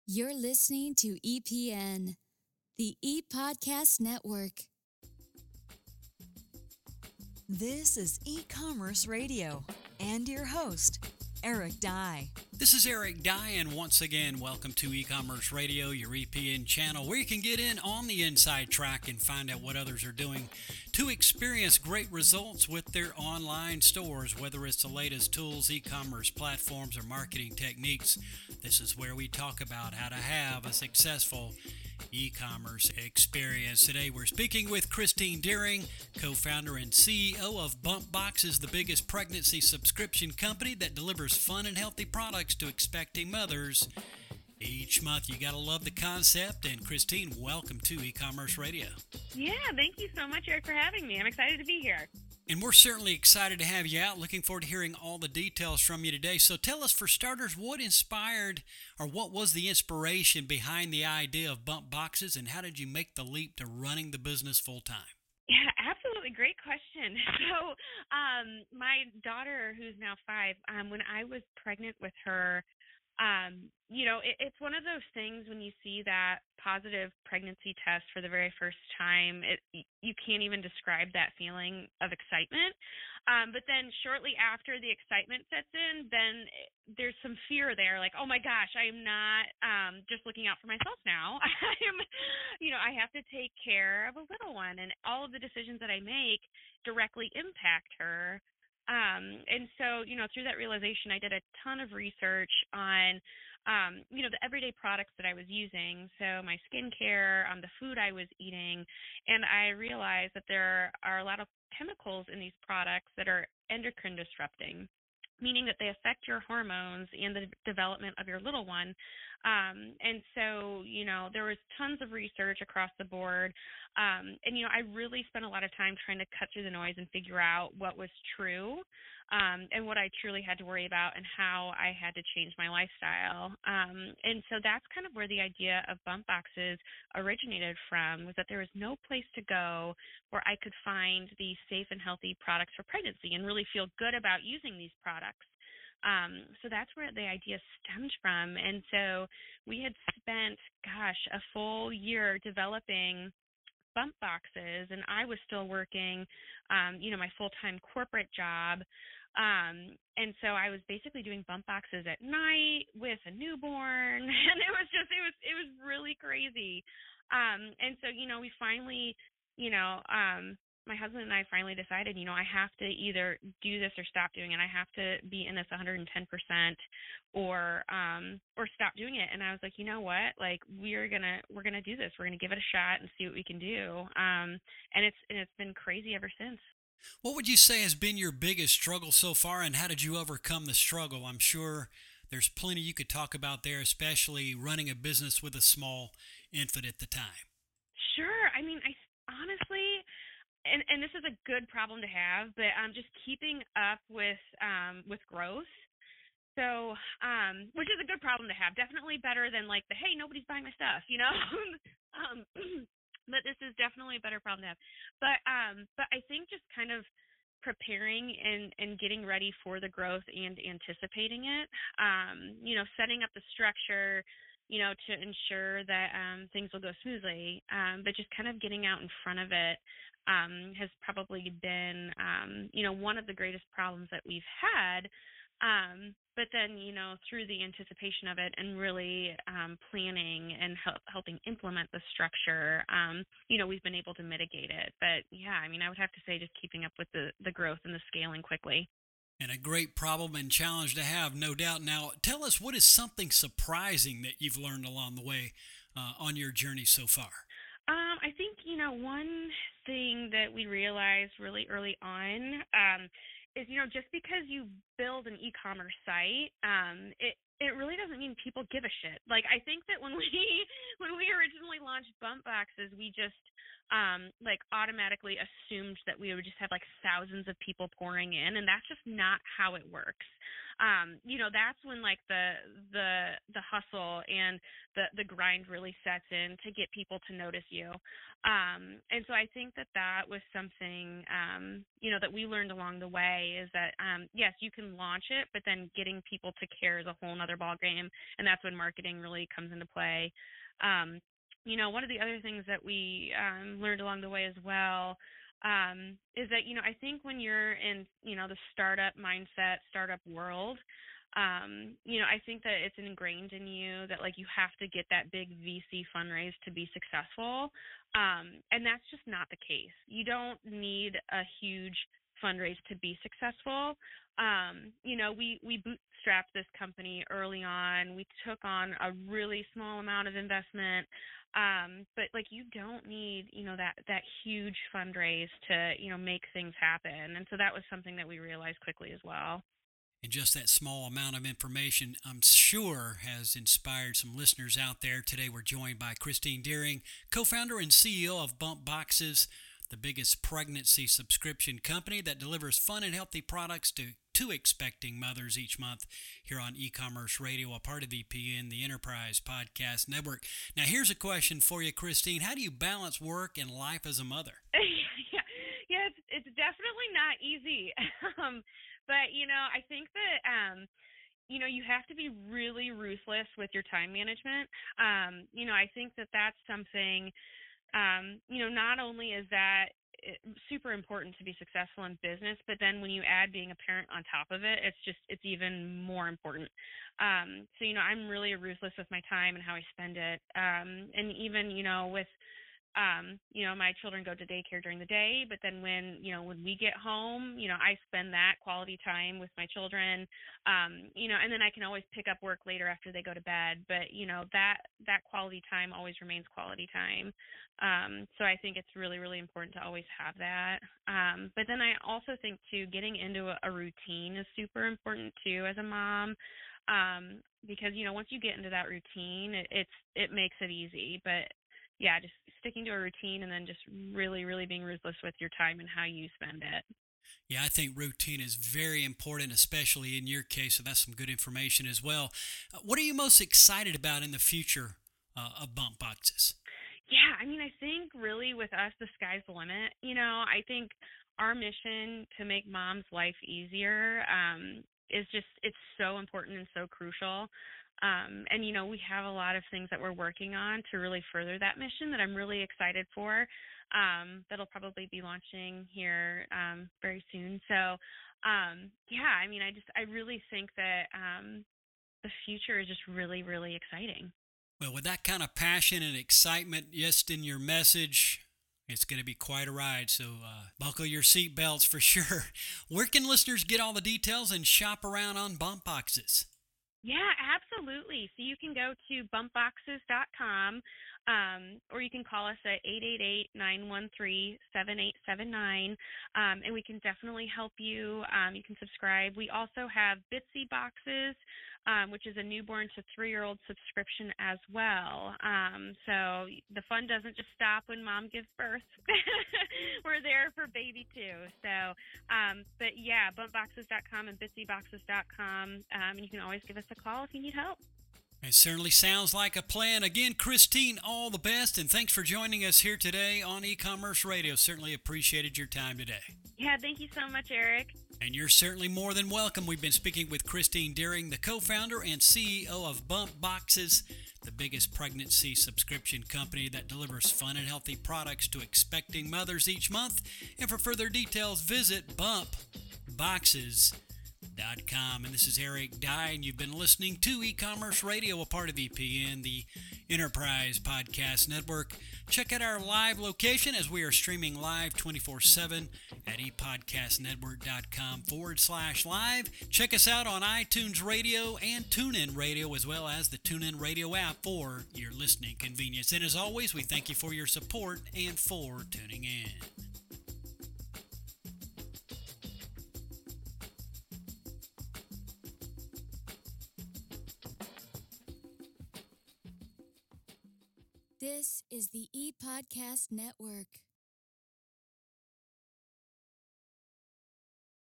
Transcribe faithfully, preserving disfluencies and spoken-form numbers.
You're listening to E P N, the E-Podcast Network. This is E-Commerce Radio and your host, Eric Dye. This is Eric Dye, and once again, welcome to E-Commerce Radio, your E P N channel, where you can get in on the inside track and find out what others are doing to experience great results with their online stores, whether it's the latest tools, e-commerce platforms, or marketing techniques. This is where we talk about how to have a successful e-commerce experience. Today we're speaking with Christine Deering, co-founder and C E O of Bump Boxes, the biggest pregnancy subscription company that delivers fun and healthy products to expecting mothers each month. You gotta love the concept, and Christine, welcome to E-Commerce Radio. Yeah, thank you so much, Eric, for having me. I'm excited to be here. And we're certainly excited to have you out. Looking forward to hearing all the details from you today. So tell us, for starters, what inspired or what was the inspiration behind the idea of Bump Boxes, and how did you make the leap to running the business full time? Yeah, absolutely. Great question. So um, my daughter, who's now five, um, when I was pregnant with her, Um, you know, it, it's one of those things when you see that positive pregnancy test for the very first time, it, you can't even describe that feeling of excitement. Um, but then shortly after the excitement sets in, then there's some fear there, like, oh my gosh, I am not um, just looking out for myself now. I am, you know, I have to take care of a little one, and all of the decisions that I make directly impact her. Um, and so, you know, through that realization, I did a ton of research on, um, you know, the everyday products that I was using. So my skincare, um, the food I was eating, and I realized that there are a lot of chemicals in these products that are endocrine disrupting, meaning that they affect your hormones and the development of your little one. Um, and so, you know, there was tons of research across the board. Um, and, you know, I really spent a lot of time trying to cut through the noise and figure out what was true um, and what I truly had to worry about and how I had to change my lifestyle. Um, and so that's kind of where the idea of Bump Boxes originated from, was that there was no place to go where I could find these safe and healthy products for pregnancy and really feel good about using these products. Um, so that's where the idea stemmed from. And so we had spent, gosh, a full year developing Bump Boxes, and I was still working, um, you know, my full-time corporate job. Um, and so I was basically doing Bump Boxes at night with a newborn, and it was just, it was, it was really crazy. Um, and so, you know, we finally, you know, um, my husband and I finally decided, you know, I have to either do this or stop doing it. I have to be in this one hundred ten percent or um or stop doing it. And I was like, you know what? Like, we're gonna we're gonna do this. We're gonna give it a shot and see what we can do. Um and it's and it's been crazy ever since. What would you say has been your biggest struggle so far, and how did you overcome the struggle? I'm sure there's plenty you could talk about there, especially running a business with a small infant at the time. Sure. I mean, I honestly, and, and this is a good problem to have, but um, just keeping up with um, with growth. So, um, which is a good problem to have. Definitely better than like the, hey, nobody's buying my stuff, you know. um, but this is definitely a better problem to have. But um, but I think just kind of preparing and, and getting ready for the growth and anticipating it. Um, you know, setting up the structure, you know, to ensure that um, things will go smoothly. Um, but just kind of getting out in front of it um, has probably been, um, you know, one of the greatest problems that we've had. Um, but then, you know, through the anticipation of it and really um, planning and help, helping implement the structure, um, you know, we've been able to mitigate it. But yeah, I mean, I would have to say just keeping up with the, the growth and the scaling quickly. And a great problem and challenge to have, no doubt. Now, tell us, what is something surprising that you've learned along the way uh, on your journey so far? Um, I think, you know, one thing that we realized really early on um, is, you know, just because you build an e-commerce site, um, it it really doesn't mean people give a shit. Like, I think that when we when we originally launched Bump Boxes, we just um, like automatically assumed that we would just have like thousands of people pouring in, and that's just not how it works. Um, you know, that's when like the the the hustle and the the grind really sets in to get people to notice you. Um, and so I think that that was something, um, you know, that we learned along the way, is that, um, yes, you can launch it, but then getting people to care is a whole nother other ballgame, and that's when marketing really comes into play. Um, you know, one of the other things that we um, learned along the way as well um, is that, you know, I think when you're in, you know, the startup mindset, startup world, um, you know, I think that it's ingrained in you that, like, you have to get that big V C fundraise to be successful. Um, and that's just not the case. You don't need a huge fundraise to be successful. Um, you know, we, we bootstrapped this company early on. We took on a really small amount of investment. Um, but like, you don't need, you know, that, that huge fundraise to, you know, make things happen. And so that was something that we realized quickly as well. And just that small amount of information, I'm sure, has inspired some listeners out there. Today we're joined by Christine Deering, co-founder and C E O of Bump Boxes, the biggest pregnancy subscription company that delivers fun and healthy products to, to expecting mothers each month here on E-Commerce Radio, a part of E P N, the Enterprise Podcast Network. Now, here's a question for you, Christine. How do you balance work and life as a mother? yeah, yeah it's, it's definitely not easy. um, But, you know, I think that, um, you know, you have to be really ruthless with your time management. Um, you know, I think that that's something, um, you know, not only is that super important to be successful in business, but then when you add being a parent on top of it, it's just, it's even more important. Um, so, you know, I'm really ruthless with my time and how I spend it. Um, and even, you know, with, Um, you know, my children go to daycare during the day, but then when, you know, when we get home, you know, I spend that quality time with my children, um, you know, and then I can always pick up work later after they go to bed. But, you know, that, that quality time always remains quality time. Um, so I think it's really, really important to always have that. Um, but then I also think too, getting into a, a routine is super important too as a mom. Um, because, you know, once you get into that routine, it, it's, it makes it easy. But yeah, just sticking to a routine and then just really, really being ruthless with your time and how you spend it. Yeah, I think routine is very important, especially in your case. So that's some good information as well. Uh, what are you most excited about in the future uh, of Bump Boxes? Yeah, I mean, I think really with us, the sky's the limit. You know, I think our mission to make mom's life easier um, is just, it's so important and so crucial. Um, and, you know, we have a lot of things that we're working on to really further that mission that I'm really excited for, um, that'll probably be launching here um, very soon. So, um, yeah, I mean, I just, I really think that um, the future is just really, really exciting. Well, with that kind of passion and excitement just in your message, it's going to be quite a ride, so uh, buckle your seatbelts for sure. Where can listeners get all the details and shop around on Bump Boxes? Yeah, absolutely. So you can go to bump boxes dot com, um, or you can call us at eight eight eight, nine one three, seven eight seven nine, um, and we can definitely help you. Um, you can subscribe. We also have Bitsy Boxes, um, which is a newborn to three-year-old subscription as well. Um, so the fun doesn't just stop when mom gives birth. We're there for baby too. So, um, but yeah, bump boxes dot com and bitsy boxes dot com, um, and you can always give us a call if you need help. It certainly sounds like a plan. Again, Christine, all the best, and thanks for joining us here today on E-Commerce Radio. Certainly appreciated your time today. Yeah, thank you so much, Eric. And you're certainly more than welcome. We've been speaking with Christine Deering, the co-founder and C E O of Bump Boxes, the biggest pregnancy subscription company that delivers fun and healthy products to expecting mothers each month. And for further details, visit bump boxes dot com. And this is Eric Dye, and you've been listening to E-Commerce Radio, a part of E P N, the Enterprise Podcast Network. Check out our live location as we are streaming live twenty-four seven at epodcastnetwork.com forward slash live. Check us out on iTunes Radio and TuneIn Radio, as well as the TuneIn Radio app for your listening convenience. And as always, we thank you for your support and for tuning in. This is the E-Podcast Network.